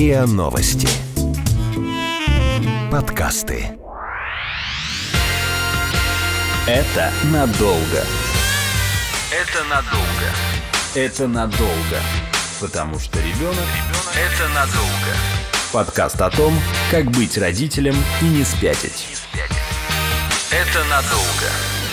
РИА Новости. Подкасты. Это надолго. Это надолго. Это надолго. Потому что ребенок – это надолго. Подкаст о том, как быть родителем и не спятить. Это надолго.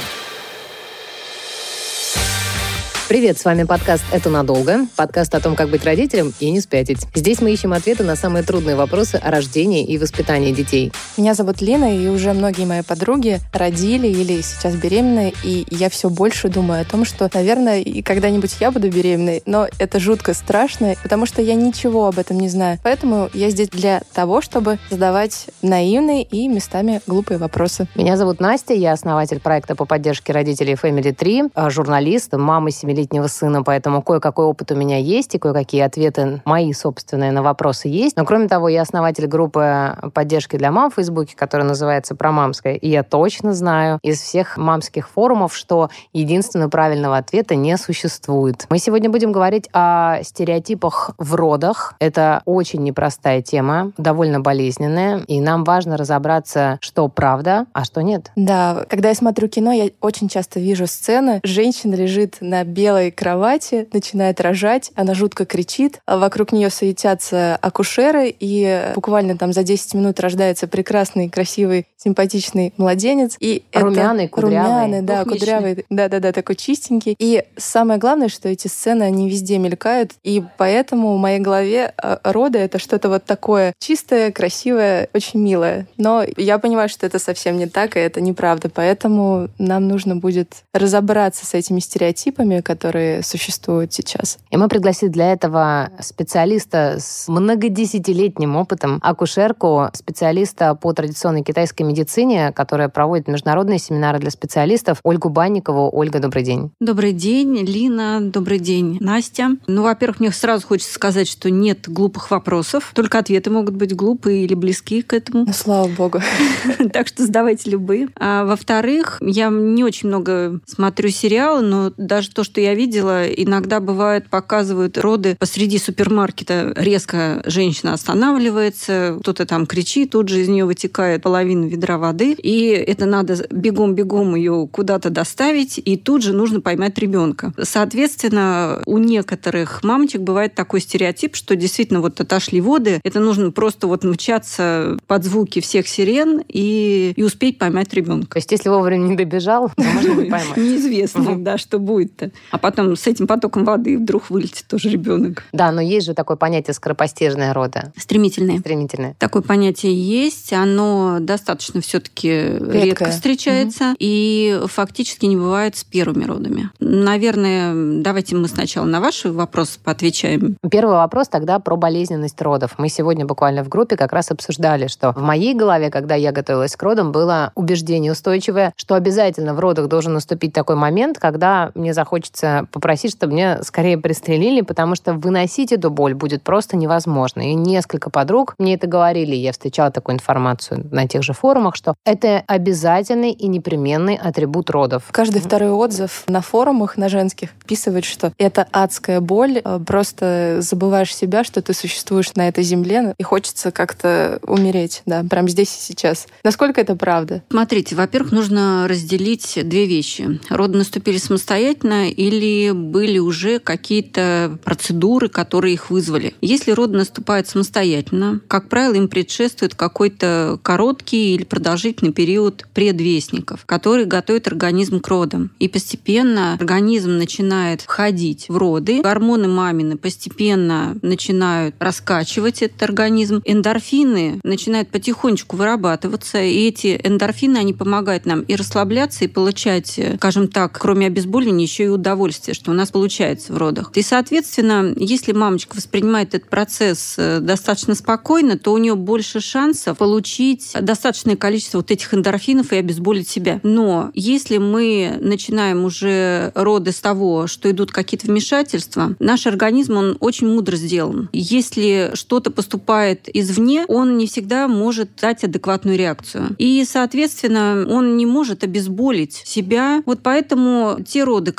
Привет, с вами подкаст «Это надолго». Подкаст о том, как быть родителем и не спятить. Здесь мы ищем ответы на самые трудные вопросы о рождении и воспитании детей. Меня зовут Лина, и уже многие мои подруги родили или сейчас беременны, и я все больше думаю о том, что, наверное, и когда-нибудь я буду беременной, но это жутко страшно, потому что я ничего об этом не знаю. Поэтому я здесь для того, чтобы задавать наивные и местами глупые вопросы. Меня зовут Настя, я основатель проекта по поддержке родителей Family 3, журналист, мама 7-летнего сына, поэтому кое-какой опыт у меня есть, и кое-какие ответы мои собственные на вопросы есть. Но, кроме того, я основатель группы поддержки для мам в Фейсбуке, которая называется «Промамская», и я точно знаю из всех мамских форумов, что единственного правильного ответа не существует. Мы сегодня будем говорить о стереотипах в родах. Это очень непростая тема, довольно болезненная, и нам важно разобраться, что правда, а что нет. Да, когда я смотрю кино, я очень часто вижу сцены. Женщина лежит на белой кровати, начинает рожать, она жутко кричит, а вокруг нее суетятся акушеры, и буквально там за 10 минут рождается прекрасный, красивый, симпатичный младенец. И румяный, кудрявый. Румяный, да, кудрявый, да, такой чистенький. И самое главное, что эти сцены, они везде мелькают, и поэтому в моей голове роды — это что-то вот такое чистое, красивое, очень милое. Но я понимаю, что это совсем не так, и это неправда, поэтому нам нужно будет разобраться с этими стереотипами, которые существуют сейчас. И мы пригласили для этого специалиста с многодесятилетним опытом, акушерку, специалиста по традиционной китайской медицине, которая проводит международные семинары для специалистов, Ольгу Банникову. Ольга, добрый день. Добрый день, Лина. Добрый день, Настя. Во-первых, мне сразу хочется сказать, что нет глупых вопросов, только ответы могут быть глупые или близки к этому. Ну, слава богу. Так что задавайте любые. А во-вторых, я не очень много смотрю сериалы, но даже то, что я видела, иногда бывает, показывают роды посреди супермаркета. Резко женщина останавливается, кто-то там кричит, тут же из нее вытекает половина ведра воды, и это надо бегом-бегом ее куда-то доставить, и тут же нужно поймать ребенка. Соответственно, у некоторых мамочек бывает такой стереотип, что действительно вот отошли воды, это нужно просто вот мчаться под звуки всех сирен и успеть поймать ребенка. То есть, если вовремя не добежал, то можно не поймать. Неизвестно, да, что будет-то. А потом с этим потоком воды вдруг вылетит тоже ребенок. Да, но есть же такое понятие скоропостижные роды. Стремительные. Такое понятие есть, оно достаточно все-таки редко встречается и фактически не бывает с первыми родами. Наверное, давайте мы сначала на ваши вопросы поотвечаем. Первый вопрос тогда про болезненность родов. Мы сегодня буквально в группе как раз обсуждали, что в моей голове, когда я готовилась к родам, было убеждение устойчивое, что обязательно в родах должен наступить такой момент, когда мне захочется попросить, чтобы меня скорее пристрелили, потому что выносить эту боль будет просто невозможно. И несколько подруг мне это говорили, я встречала такую информацию на тех же форумах, что это обязательный и непременный атрибут родов. Каждый второй отзыв на форумах, на женских, описывает, что это адская боль, просто забываешь себя, что ты существуешь на этой земле, и хочется как-то умереть, да, прямо здесь и сейчас. Насколько это правда? Смотрите, во-первых, нужно разделить две вещи. Роды наступили самостоятельно или были уже какие-то процедуры, которые их вызвали. Если роды наступают самостоятельно, как правило, им предшествует какой-то короткий или продолжительный период предвестников, который готовит организм к родам. И постепенно организм начинает входить в роды. Гормоны мамины постепенно начинают раскачивать этот организм. Эндорфины начинают потихонечку вырабатываться. И эти эндорфины, они помогают нам и расслабляться, и получать, скажем так, кроме обезболивания, еще и удовольствие, что у нас получается в родах. И, соответственно, если мамочка воспринимает этот процесс достаточно спокойно, то у нее больше шансов получить достаточное количество вот этих эндорфинов и обезболить себя. Но если мы начинаем уже роды с того, что идут какие-то вмешательства, наш организм, он очень мудро сделан. Если что-то поступает извне, он не всегда может дать адекватную реакцию. И, соответственно, он не может обезболить себя. Вот поэтому те роды, которые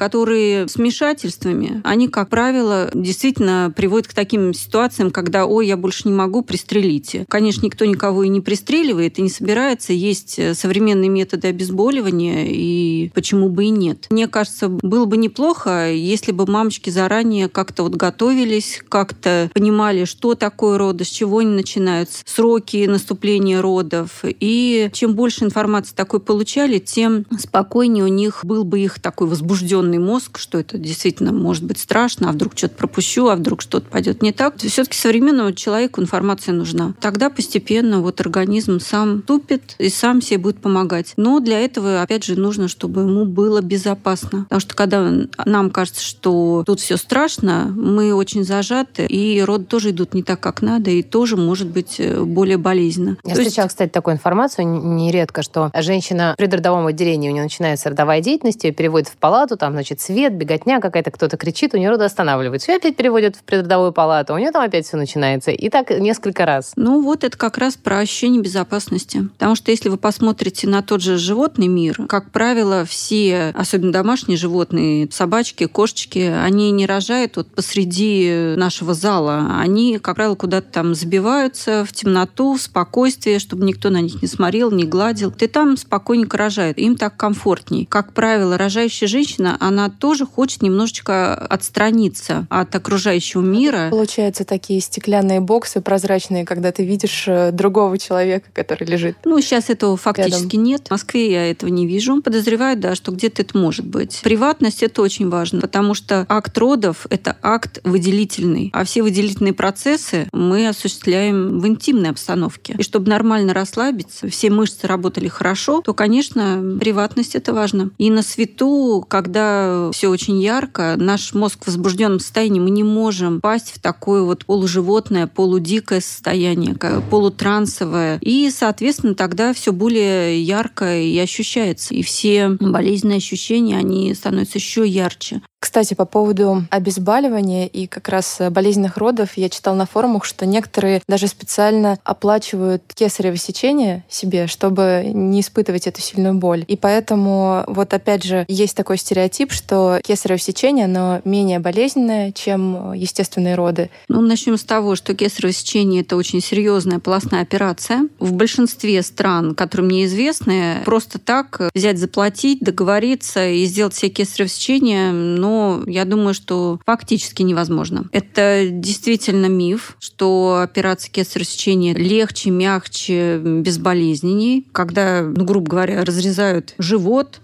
случаи с вмешательствами, они, как правило, действительно приводят к таким ситуациям, когда, ой, я больше не могу, пристрелите. Конечно, никто никого и не пристреливает, и не собирается. Есть современные методы обезболивания, и почему бы и нет. Мне кажется, было бы неплохо, если бы мамочки заранее как-то вот готовились, как-то понимали, что такое роды, с чего они начинаются, сроки наступления родов. И чем больше информации такой получали, тем спокойнее у них был бы их такой возбужденный мозг, что это действительно может быть страшно, а вдруг что-то пропущу, а вдруг что-то пойдет не так. Все-таки современному человеку информация нужна. Тогда постепенно вот организм сам тупит и сам себе будет помогать. Но для этого, опять же, нужно, чтобы ему было безопасно. Потому что когда нам кажется, что тут все страшно, мы очень зажаты, и роды тоже идут не так, как надо, и тоже может быть более болезненно. Я встречала, кстати, такую информацию нередко, что женщина в предродовом отделении, у нее начинается родовая деятельность, ее переводят в палату, там, значит, свет, беготня какая-то, кто-то кричит, у нее роды останавливаются. Ее опять переводят в предродовую палату, у нее там опять все начинается. И так несколько раз. Ну вот это как раз про ощущение безопасности. Потому что если вы посмотрите на тот же животный мир, как правило, все, особенно домашние животные, собачки, кошечки, они не рожают вот посреди нашего зала. Они, как правило, куда-то там забиваются в темноту, в спокойствие, чтобы никто на них не смотрел, не гладил. И там спокойненько рожают. Им так комфортней. Как правило, рожающая женщина, она тоже хочет немножечко отстраниться от окружающего мира. Получается, такие стеклянные боксы прозрачные, когда ты видишь другого человека, который лежит. Ну, сейчас этого фактически рядом. нет. В Москве я этого не вижу. Подозреваю, да, что где-то это может быть. Приватность — это очень важно, потому что акт родов — это акт выделительный. А все выделительные процессы мы осуществляем в интимной обстановке. И чтобы нормально расслабиться, все мышцы работали хорошо, то, конечно, приватность — это важно. И на свету, когда все очень ярко, наш мозг в возбужденном состоянии, мы не можем пасть в такое вот полуживотное, полудикое состояние, полутрансовое. И, соответственно, тогда все более ярко и ощущается. И все болезненные ощущения, они становятся еще ярче. Кстати, по поводу обезболивания и как раз болезненных родов, я читала на форумах, что некоторые даже специально оплачивают кесарево сечение себе, чтобы не испытывать эту сильную боль. И поэтому вот опять же есть такой стереотип, что кесарево сечение, оно менее болезненное, чем естественные роды. Ну, начнем с того, что кесарево сечение — это очень серьезная полостная операция. В большинстве стран, которые мне известны, просто так взять, заплатить, договориться и сделать себе кесарево сечение, но я думаю, что фактически невозможно. Это действительно миф, что операция кесарево сечения легче, мягче, безболезненней. Когда, грубо говоря, разрезают живот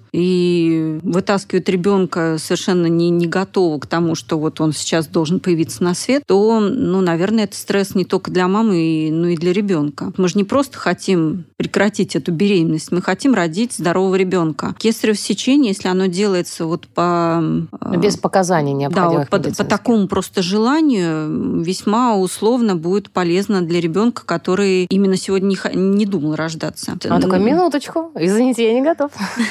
и вытаскивают ребенка совершенно не готового к тому, что вот он сейчас должен появиться на свет, то, наверное, это стресс не только для мамы, но и для ребенка. Мы же не просто хотим прекратить эту беременность, мы хотим родить здорового ребенка. Кесарево сечение, если оно делается вот без показаний необходимых. Да, по такому просто желанию, весьма условно будет полезно для ребенка, который именно сегодня не думал рождаться. Он такой, минуточку, извините, я не готов.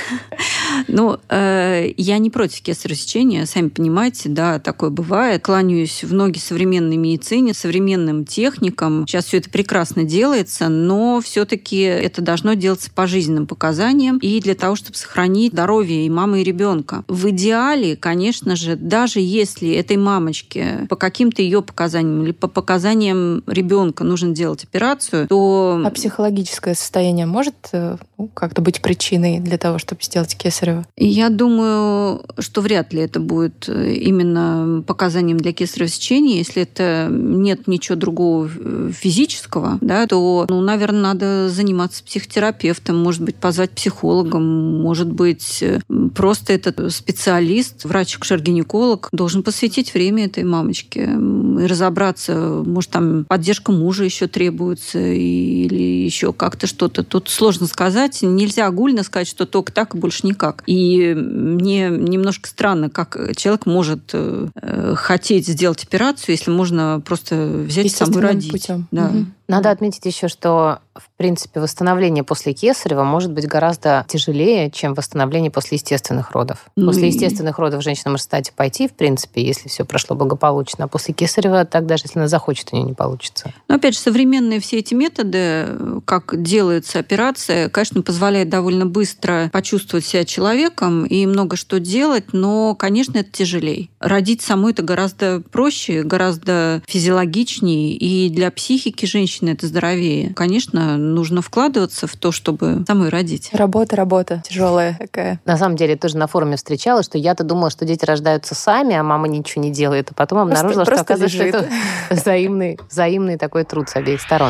Я не против кесарево сечения, сами понимаете, да, такое бывает. Кланяюсь в ноги современной медицине, современным техникам. Сейчас все это прекрасно делается, но все-таки это должно делаться по жизненным показаниям и для того, чтобы сохранить здоровье и мамы, и ребенка. В идеале, конечно же, даже если этой мамочке по каким-то ее показаниям или по показаниям ребенка нужно делать операцию, то... А психологическое состояние может как-то быть причиной для того, чтобы сделать кесарево? Я думаю, что вряд ли это будет именно показанием для кесарево сечения. Если это нет ничего другого физического, да, то, наверное, надо заниматься психотерапевтом, может быть, позвать психолога, может быть, просто этот специалист, врач-акушер-гинеколог, должен посвятить время этой мамочке и разобраться, может, там поддержка мужа еще требуется или еще как-то что-то. Тут сложно сказать. Нельзя огульно сказать, что только так и больше никак. И мне немножко странно, как человек может хотеть сделать операцию, если можно просто взять саму и родить. Путем. Да. Надо отметить еще, что, в принципе, восстановление после кесарева может быть гораздо тяжелее, чем восстановление после естественных родов. После естественных родов женщина может, кстати, пойти, в принципе, если все прошло благополучно. А после кесарева, так даже если она захочет, у нее не получится. Но, опять же, современные все эти методы, как делается операция, конечно, позволяет довольно быстро почувствовать себя человеком и много что делать, но, конечно, это тяжелее. Родить самой это гораздо проще, гораздо физиологичнее, и для психики женщины это здоровее. Конечно, нужно вкладываться в то, чтобы самой родить. Работа тяжелая такая. На самом деле, тоже на форуме встречала, что я-то думала, что дети рождаются сами, а мама ничего не делает. А потом обнаружила, что, оказывается, это взаимный такой труд с обеих сторон.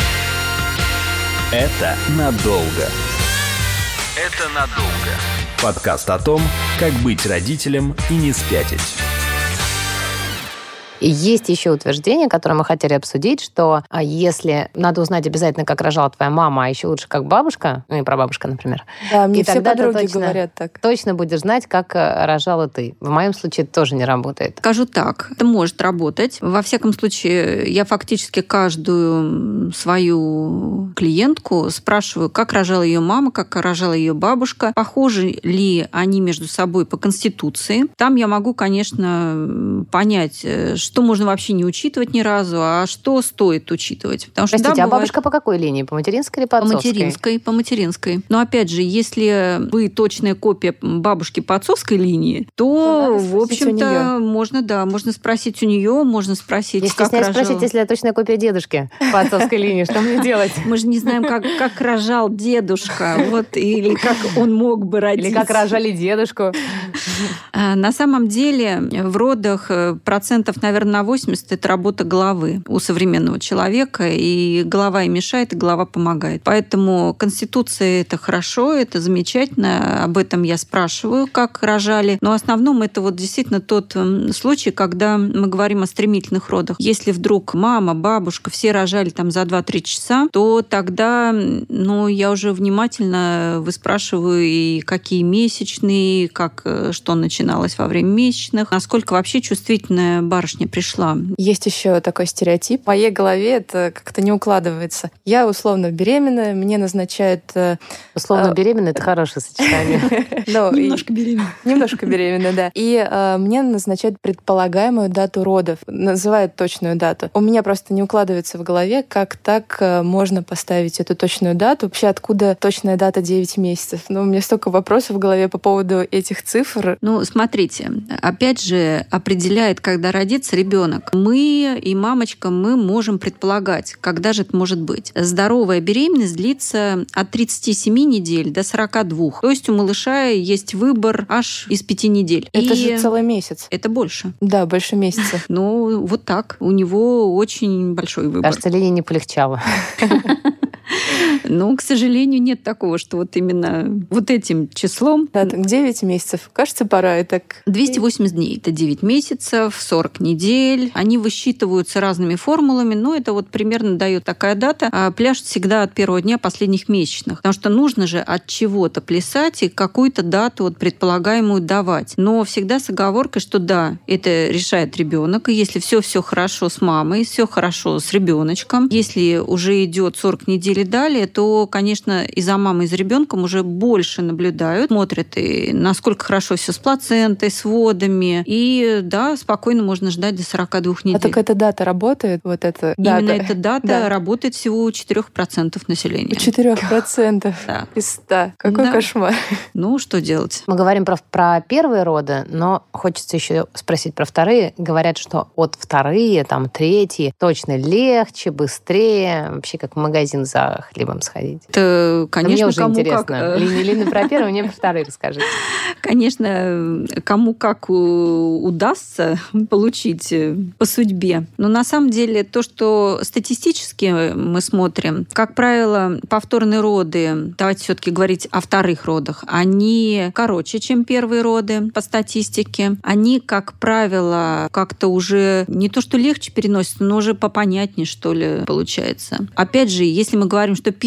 Это надолго. Это надолго. Подкаст о том, как быть родителем и не спятить. И есть еще утверждение, которое мы хотели обсудить, что если надо узнать обязательно, как рожала твоя мама, а еще лучше, как бабушка, ну и прабабушка, например. Да, мне и все подруги говорят так. Точно будешь знать, как рожала ты. В моем случае это тоже не работает. Скажу так, это может работать. Во всяком случае, я фактически каждую свою клиентку спрашиваю, как рожала ее мама, как рожала ее бабушка, похожи ли они между собой по конституции. Там я могу, конечно, понять, что можно вообще не учитывать ни разу, а что стоит учитывать. Потому что, простите, а бабушка по какой линии? По материнской или по отцовской? По материнской. Но опять же, если вы точная копия бабушки по отцовской линии, то в общем-то, можно спросить у нее, можно спросить, я как рожала. Спросить, если я точная копия дедушки по отцовской линии, что мне делать? Мы же не знаем, как рожал дедушка, или как он мог бы родиться. Или как рожали дедушку. На самом деле в родах процентов, наверное, на 80 это работа головы у современного человека, и голова и мешает, и голова помогает. Поэтому конституция — это хорошо, это замечательно, об этом я спрашиваю, как рожали. Но в основном это вот действительно тот случай, когда мы говорим о стремительных родах. Если вдруг мама, бабушка, все рожали там за 2-3 часа, то тогда, я уже внимательно выспрашиваю, и какие месячные, что начиналось во время месячных, насколько вообще чувствительная барышня пришла. Есть еще такой стереотип. В моей голове это как-то не укладывается. Я условно беременна, мне назначают... Условно беременна — это хорошее сочетание. Немножко беременна. Немножко беременна, да. И мне назначают предполагаемую дату родов. Называют точную дату. У меня просто не укладывается в голове, как так можно поставить эту точную дату. Вообще, откуда точная дата 9 месяцев? У меня столько вопросов в голове по поводу этих цифр. Смотрите, опять же, определяет, когда родится ребенок. Мы и мамочка, мы можем предполагать, когда же это может быть. Здоровая беременность длится от 37 недель до 42. То есть у малыша есть выбор аж из 5 недель. Это же целый месяц. Это больше. Да, больше месяца. Вот так. У него очень большой выбор. Кажется, Лене не полегчало. К сожалению, нет такого, что вот именно вот этим числом... Да, так 9 месяцев. Кажется, пора. И так... 280 дней. Это 9 месяцев, 40 недель. Они высчитываются разными формулами, но это вот примерно дает такая дата. А пляж всегда от первого дня последних месячных. Потому что нужно же от чего-то плясать и какую-то дату предполагаемую давать. Но всегда с оговоркой, что да, это решает ребенок. И если все хорошо с мамой, все хорошо с ребеночком, если уже идет 40 недель и далее, то, конечно, и за мамой, и за ребенком уже больше наблюдают, смотрят, и насколько хорошо все с плацентой, с водами. И да, спокойно можно ждать до 42 недель. А только эта дата работает? Вот эта дата. Именно эта дата работает всего у 4% населения. У 4%? Да. Из 100. Какой кошмар. Что делать? Мы говорим про первые роды, но хочется еще спросить про вторые. Говорят, что от вторые, третьи точно легче, быстрее. Вообще, как в магазин за хлебом сходить. Это, конечно, мне уже кому интересно. как. Лина про первые, мне про вторые расскажите. Конечно, кому как удастся получить по судьбе. Но на самом деле то, что статистически мы смотрим, как правило, повторные роды, давайте все-таки говорить о вторых родах, они короче, чем первые роды по статистике. Они, как правило, как-то уже не то что легче переносятся, но уже попонятнее, что ли, получается. Опять же, если мы говорим, что первые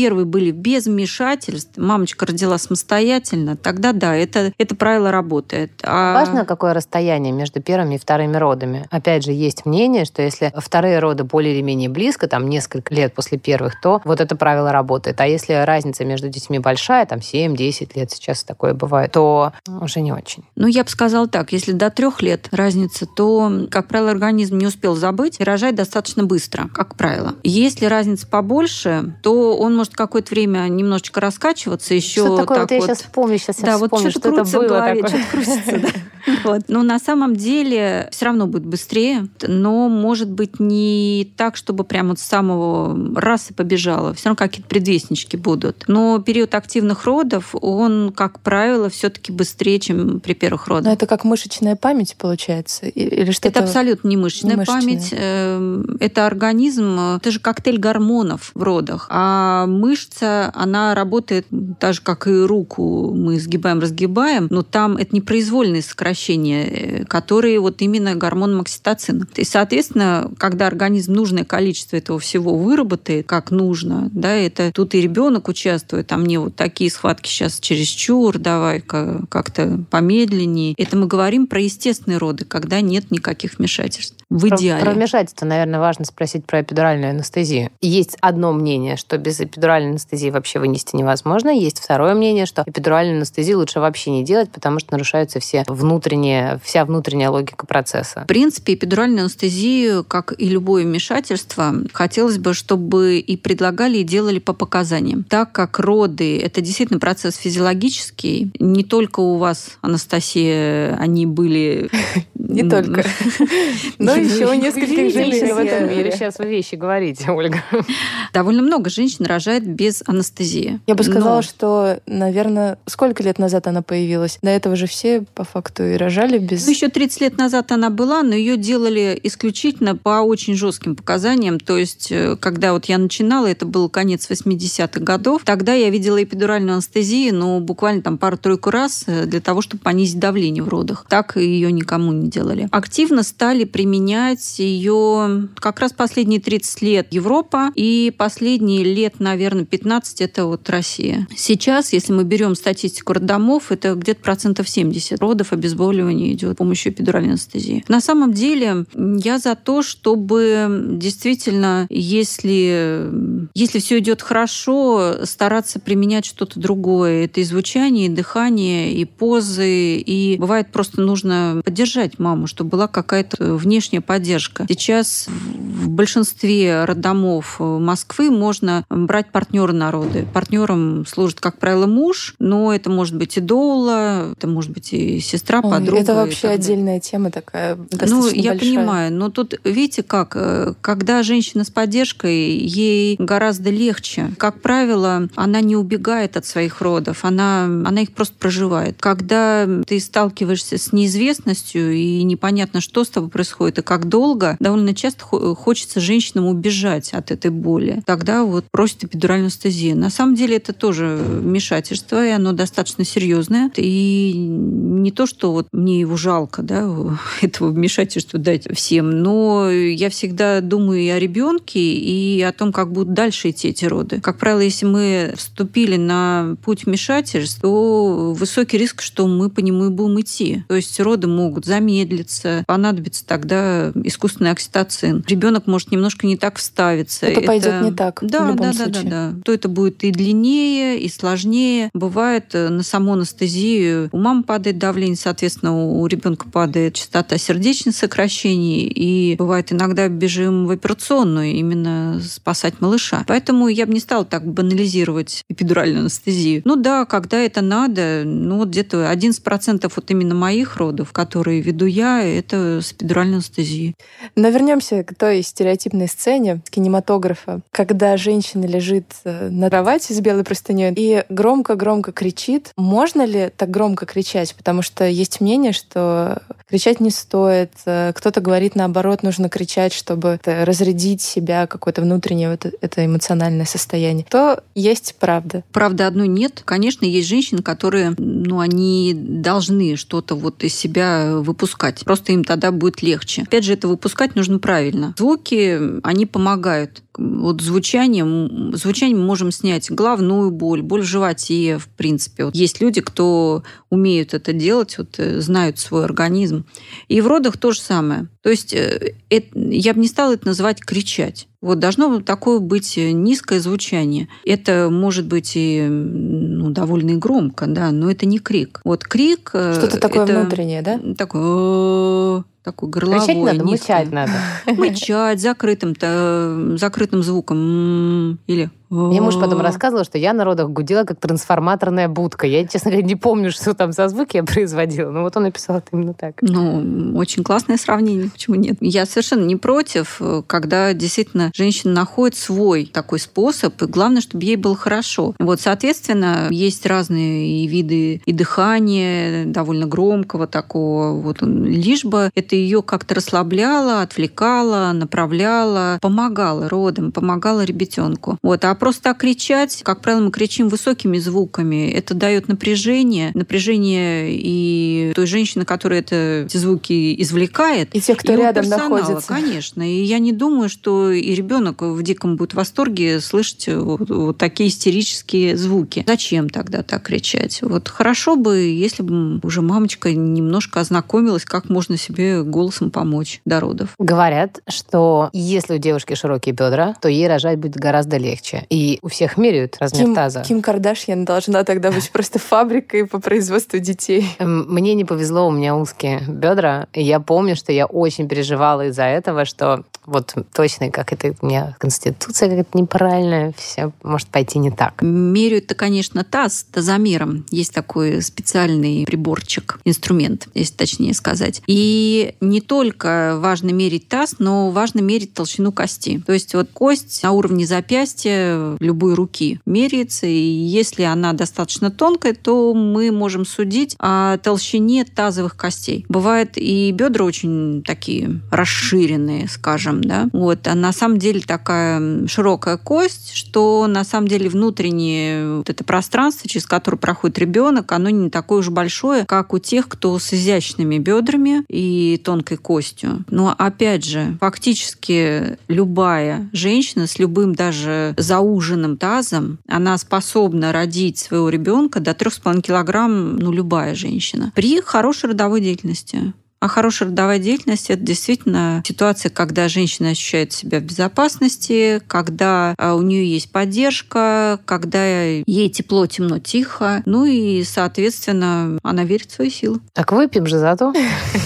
первые были без вмешательств, мамочка родила самостоятельно, тогда да, это правило работает. Важно, какое расстояние между первыми и вторыми родами. Опять же, есть мнение, что если вторые роды более или менее близко, там несколько лет после первых, то вот это правило работает. А если разница между детьми большая, там 7-10 лет, сейчас такое бывает, то уже не очень. Ну, я бы сказала так, если до 3 лет разница, то, как правило, организм не успел забыть и рожает достаточно быстро, как правило. Если разница побольше, то он может какое-то время немножечко раскачиваться, еще что такое? так вот. Я сейчас вспомню, вот что это было голове, такое. что-то крутится, да. Вот. Но на самом деле все равно будет быстрее, но может быть не так, чтобы прямо с самого раз и побежало. Все равно какие-то предвестнички будут. Но период активных родов, он, как правило, все-таки быстрее, чем при первых родах. Но это как мышечная память, получается? Или что-то... Это абсолютно не мышечная память. Это организм, это же коктейль гормонов в родах. А мышца, она работает так же, как и руку мы сгибаем, разгибаем, но там это непроизвольные сокращения, которые вот именно гормоном окситоцина. И, соответственно, когда организм нужное количество этого всего выработает, как нужно, да, это тут и ребенок участвует, а мне вот такие схватки сейчас чересчур, давай-ка как-то помедленнее. Это мы говорим про естественные роды, когда нет никаких вмешательств. В идеале. Про вмешательство, наверное, важно спросить про эпидуральную анестезию. Есть одно мнение, что без эпидуральной анестезии вообще вынести невозможно. Есть второе мнение, что эпидуральную анестезию лучше вообще не делать, потому что нарушается вся внутренняя логика процесса. В принципе, эпидуральную анестезию, как и любое вмешательство, хотелось бы, чтобы и предлагали, и делали по показаниям. Так как роды — это действительно процесс физиологический, не только у вас, Анастасия, они были... Не только. Но еще у нескольких женщин в этом мире. Сейчас вы вещи говорите, Ольга. Довольно много женщин рожает без анестезии. Я бы сказала, что, наверное, сколько лет назад она появилась? До этого же все, по факту, и рожали без... Еще 30 лет назад она была, но ее делали исключительно по очень жестким показаниям. То есть, когда вот я начинала, это был конец 80-х годов, тогда я видела эпидуральную анестезию, но буквально там пару-тройку раз для того, чтобы понизить давление в родах. Так ее никому не делали. Активно стали применять ее как раз последние 30 лет Европа и последние лет, наверное, 15 это вот Россия. Сейчас, если мы берем статистику роддомов, это где-то 70% родов обезболивания идет с помощью эпидуральной анестезии. На самом деле я за то, чтобы действительно, если все идет хорошо, стараться применять что-то другое. Это и звучание, и дыхание, и позы, и бывает просто нужно поддержать маму, чтобы была какая-то внешняя поддержка. Сейчас в большинстве роддомов Москвы можно брать партнера на роды. Партнером служит, как правило, муж, но это может быть и доула, это может быть и сестра, подруга. Это вообще отдельная тема такая, достаточно я большая. понимаю, но тут, видите как, когда женщина с поддержкой, ей гораздо легче. Как правило, она не убегает от своих родов, она их просто проживает. Когда ты сталкиваешься с неизвестностью и непонятно, что с тобой происходит и как долго, довольно часто хочется женщинам убежать от этой боли. Тогда вот просят эпидуральную анестезию. На самом деле это тоже вмешательство, и оно достаточно серьезное. И не то, что вот мне его жалко, да, этого вмешательства дать всем, но я всегда думаю и о ребенке, и о том, как будут дальше идти эти роды. Как правило, если мы вступили на путь вмешательств, то высокий риск, что мы по нему и будем идти. То есть роды могут замедлиться, понадобится тогда искусственный окситоцин. Ребенок может немножко не так вставиться. Это пойдет не так. Да. То это будет и длиннее, и сложнее. Бывает на саму анестезию у мамы падает давление, соответственно, у ребенка падает частота сердечных сокращений, и бывает иногда бежим в операционную именно спасать малыша. Поэтому я бы не стала так банализировать эпидуральную анестезию. Ну да, когда это надо, вот где-то 11% вот именно моих родов, которые веду я, это с эпидуральной анестезией. Но вернемся к той стереотипной сцене кинематографа, когда женщина лежит на кровати с белой простыней и громко-громко кричит. Можно ли так громко кричать? Потому что есть мнение, что кричать не стоит. Кто-то говорит, наоборот, нужно кричать, чтобы разрядить себя, какое-то внутреннее это эмоциональное состояние. То есть правда. Правда одной нет. Конечно, есть женщины, которые, они должны что-то вот из себя выпускать. Просто им тогда будет легче. Опять же, это выпускать нужно правильно. Звуки, они помогают. Вот звучанием мы можем снять головную боль, боль в животе, в принципе. Вот есть люди, кто умеют это делать, вот, знают свой организм. И в родах то же самое. То есть я бы не стала это называть кричать. Вот должно такое быть низкое звучание. Это может быть и довольно и громко, да, но это не крик. Вот крик... Что-то такое внутреннее, да? Такой горловой. Кричать надо, мычать надо. Мычать закрытым звуком. Или... Мне муж потом рассказывал, что я на родах гудела, как трансформаторная будка. Я, честно говоря, не помню, что там за звуки я производила, но вот он написал это именно так. Очень классное сравнение, почему нет? Я совершенно не против, когда действительно женщина находит свой такой способ, и главное, чтобы ей было хорошо. Вот, соответственно, есть разные виды и дыхания, довольно громкого такого, вот, лишь бы это ее как-то расслабляло, отвлекало, направляло, помогало родам, помогало ребятенку. Вот, а просто так кричать, как правило, мы кричим высокими звуками. Это дает напряжение и той женщины, которая эти звуки извлекает. И тех, кто рядом находится. Конечно. И я не думаю, что и ребенок в диком будет восторге слышать вот такие истерические звуки. Зачем тогда так кричать? Вот хорошо бы, если бы уже мамочка немножко ознакомилась, как можно себе голосом помочь до родов. Говорят, что если у девушки широкие бедра, то ей рожать будет гораздо легче. И у всех меряют размер таза. Ким Кардашьян должна тогда быть просто фабрикой по производству детей. Мне не повезло, у меня узкие бедра. И я помню, что я очень переживала из-за этого, что вот точно как это у меня конституция какая-то неправильная, все может пойти не так. Меряют-то, конечно, тазомером. Есть такой специальный приборчик, инструмент, если точнее сказать. И не только важно мерить таз, но важно мерить толщину кости. То есть вот кость на уровне запястья любой руки меряется, и если она достаточно тонкая, то мы можем судить о толщине тазовых костей. Бывают и бедра очень такие расширенные, скажем, да. Вот. А на самом деле такая широкая кость, что на самом деле внутреннее вот это пространство, через которое проходит ребенок, оно не такое уж большое, как у тех, кто с изящными бедрами и тонкой костью. Но опять же, фактически любая женщина с любым даже зауженным тазом, она способна родить своего ребенка до 3,5 килограмм, любая женщина, при хорошей родовой деятельности. А хорошая родовая деятельность – это действительно ситуация, когда женщина ощущает себя в безопасности, когда у нее есть поддержка, когда ей тепло, темно, тихо. И, соответственно, она верит в свои силы. Так выпьем же за то,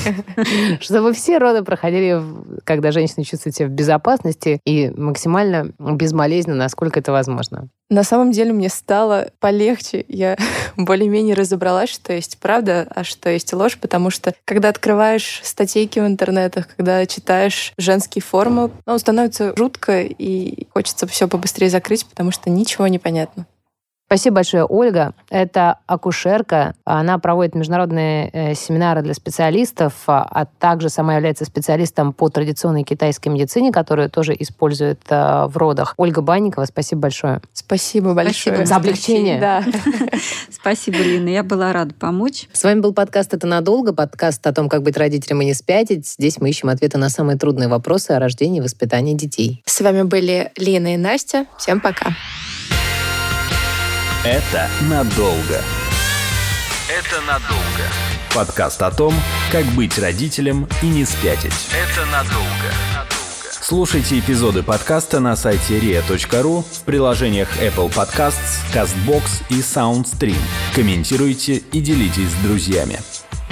чтобы все роды проходили, когда женщина чувствует себя в безопасности и максимально безболезненно, насколько это возможно. На самом деле мне стало полегче. Я более-менее разобралась, что есть правда, а что есть ложь, потому что когда открываешь статейки в интернетах, когда читаешь женские форумы, становится жутко и хочется все побыстрее закрыть, потому что ничего не понятно. Спасибо большое, Ольга. Это акушерка. Она проводит международные семинары для специалистов, а также сама является специалистом по традиционной китайской медицине, которую тоже использует в родах. Ольга Банникова, спасибо большое. Спасибо большое. Спасибо за облегчение. Да. Спасибо, Лина. Я была рада помочь. С вами был подкаст «Это надолго», подкаст о том, как быть родителем и не спятить. Здесь мы ищем ответы на самые трудные вопросы о рождении и воспитании детей. С вами были Лина и Настя. Всем пока. Это надолго. Это надолго. Подкаст о том, как быть родителем и не спятить. Это надолго. Слушайте эпизоды подкаста на сайте ria.ru, в приложениях Apple Podcasts, CastBox и SoundStream. Комментируйте и делитесь с друзьями.